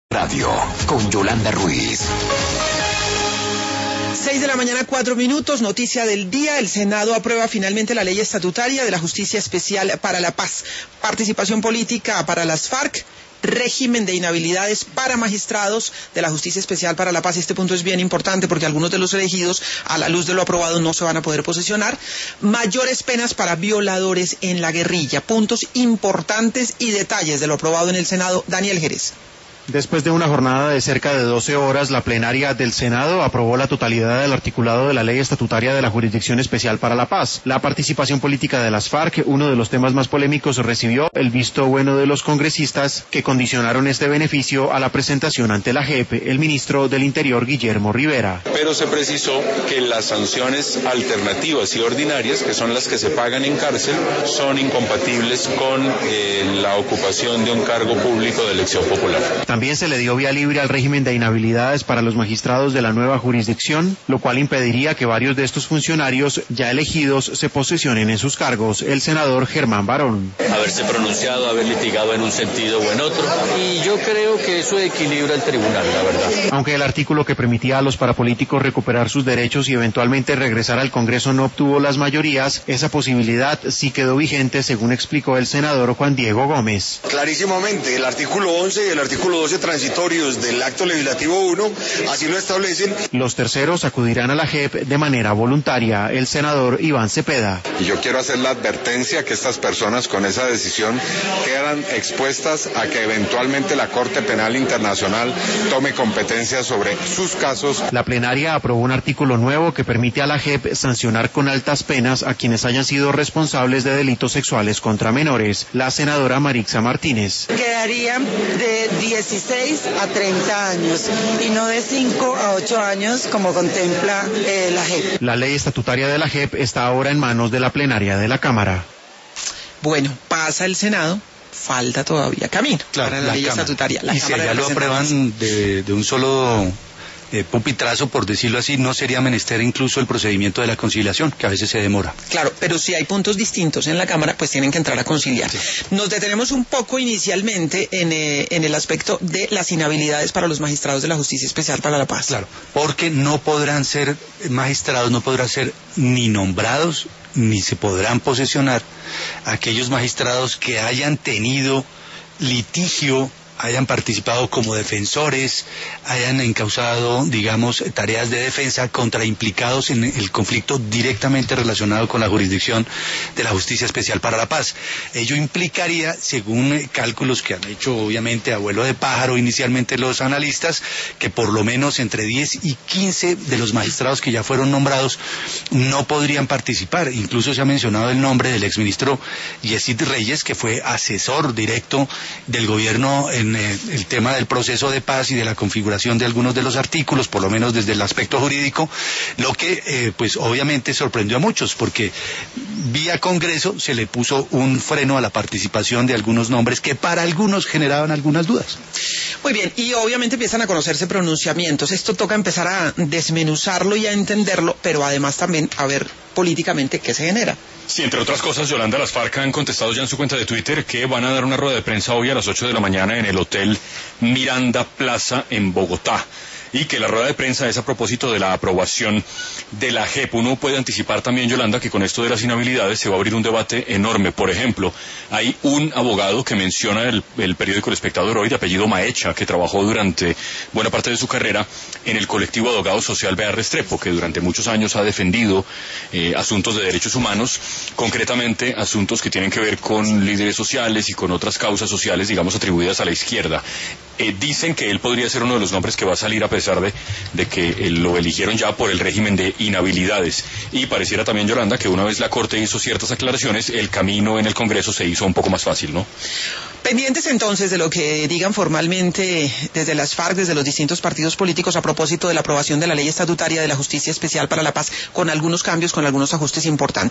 Radio con Yolanda Ruiz. 6 de la mañana, 4 minutos, noticia del día. El Senado aprueba finalmente la ley estatutaria de la Justicia Especial para la Paz. Participación política para las FARC. Régimen de inhabilidades para magistrados de la Justicia Especial para la Paz. Este punto es bien importante porque algunos de los elegidos, a la luz de lo aprobado, no se van a poder posesionar. Mayores penas para violadores en la guerrilla. Puntos importantes y detalles de lo aprobado en el Senado. Daniel Jerez. Después de una jornada de cerca de 12 horas, la plenaria del Senado aprobó la totalidad del articulado de la ley estatutaria de la Jurisdicción Especial para la Paz. La participación política de las FARC, uno de los temas más polémicos, recibió el visto bueno de los congresistas que condicionaron este beneficio a la presentación ante la JEP, el ministro del Interior, Guillermo Rivera. Pero se precisó que las sanciones alternativas y ordinarias, que son las que se pagan en cárcel, son incompatibles con la ocupación de un cargo público de elección popular. También se le dio vía libre al régimen de inhabilidades para los magistrados de la nueva jurisdicción, lo cual impediría que varios de estos funcionarios ya elegidos se posesionen en sus cargos. El senador Germán Barón. Haberse pronunciado, haber litigado en un sentido o en otro, y yo creo que eso equilibra el tribunal, la verdad. Aunque el artículo que permitía a los parapolíticos recuperar sus derechos y eventualmente regresar al Congreso no obtuvo las mayorías, esa posibilidad sí quedó vigente, según explicó el senador Juan Diego Gómez. Clarísimamente, el artículo 11 y el artículo 12 transitorios del acto legislativo 1 así lo establecen. Los terceros acudirán a la JEP de manera voluntaria. El senador Iván Cepeda. Y yo quiero hacer la advertencia que estas personas con esa decisión quedan expuestas a que eventualmente la Corte Penal Internacional tome competencia sobre sus casos. La plenaria aprobó un artículo nuevo que permite a la JEP sancionar con altas penas a quienes hayan sido responsables de delitos sexuales contra menores. La senadora Marixa Martínez. Quedarían de 16 a 30 años y no de 5 a 8 años como contempla la JEP. La ley estatutaria de la JEP está ahora en manos de la plenaria de la Cámara. Bueno, pasa el Senado, falta todavía camino para la ley estatutaria. Y si ya lo aprueban de un solo pupitrazo, por decirlo así, no sería menester incluso el procedimiento de la conciliación, que a veces se demora. Claro, pero si hay puntos distintos en la Cámara, pues tienen que entrar a conciliar. Sí. Nos detenemos un poco inicialmente en el aspecto de las inhabilidades para los magistrados de la Justicia Especial para la Paz. Claro, porque no podrán ser magistrados, no podrán ser ni nombrados, ni se podrán posesionar aquellos magistrados que hayan tenido litigio, hayan participado como defensores, hayan encausado, digamos, tareas de defensa contra implicados en el conflicto directamente relacionado con la jurisdicción de la Justicia Especial para la Paz. Ello implicaría, según cálculos que han hecho obviamente a vuelo de pájaro inicialmente los analistas, que por lo menos entre 10 y 15 de los magistrados que ya fueron nombrados no podrían participar. Incluso se ha mencionado el nombre del exministro Yesid Reyes, que fue asesor directo del gobierno en el tema del proceso de paz y de la configuración de algunos de los artículos, por lo menos desde el aspecto jurídico, lo que pues obviamente sorprendió a muchos, porque vía Congreso se le puso un freno a la participación de algunos nombres que para algunos generaban algunas dudas. Muy bien, y obviamente empiezan a conocerse pronunciamientos. Esto toca empezar a desmenuzarlo y a entenderlo, pero además también a ver políticamente qué se genera. Sí, entre otras cosas, Yolanda, las FARC han contestado ya en su cuenta de Twitter que van a dar una rueda de prensa hoy a las 8 de la mañana en el Hotel Miranda Plaza en Bogotá. Y que la rueda de prensa es a propósito de la aprobación de la JEP. Uno puede anticipar también, Yolanda, que con esto de las inhabilidades se va a abrir un debate enorme. Por ejemplo, hay un abogado que menciona el periódico El Espectador hoy, de apellido Maecha, que trabajó durante buena parte de su carrera en el colectivo de abogados social B.A. Restrepo, que durante muchos años ha defendido asuntos de derechos humanos, concretamente asuntos que tienen que ver con líderes sociales y con otras causas sociales, digamos, atribuidas a la izquierda. Dicen que él podría ser uno de los nombres que va a salir a pesar de que lo eligieron ya por el régimen de inhabilidades. Y pareciera también, Yolanda, que una vez la Corte hizo ciertas aclaraciones, el camino en el Congreso se hizo un poco más fácil, ¿no? Pendientes entonces de lo que digan formalmente desde las FARC, desde los distintos partidos políticos a propósito de la aprobación de la ley estatutaria de la Justicia Especial para la Paz, con algunos cambios, con algunos ajustes importantes.